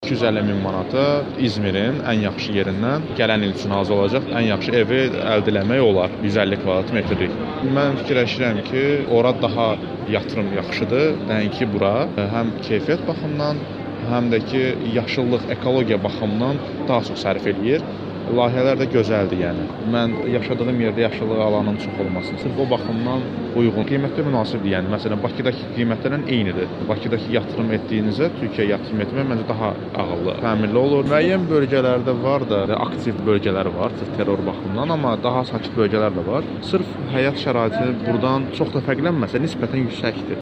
250 min manata İzmirin ən yaxşı yerindən gələn il üçün hazır olacaq ən yaxşı evi əldə etmək olar 150 kvadrat metrlik. Mən fikirləşirəm ki, ora daha yatırım yaxşıdır, nəinki bura. Həm keyfiyyət baxımından, həm də ki, yaşıllıq, ekologiya baxımından daha çox sərf eləyir. Layihələr də gözəldir, yəni. Mən yaşadığım yerdə yaşıllıq alanının çox olmasını, sırf o baxımdan uyğun. Qiymətlər münasibdir, yəni. Məsələn, Bakıdakı qiymətlərlə eynidir. Bakıdakı yatırım etdiyinizə Türkiyəyə yatırım etmək məncə daha ağıllı, təminli olur. Müəyyən bölgələrdə var da, aktiv bölgələr var, sırf terror baxımından, amma daha sakit bölgələr də var. Sırf həyat şəraiti buradan çox da fərqlənməsə, nisbətən yüksəkdir.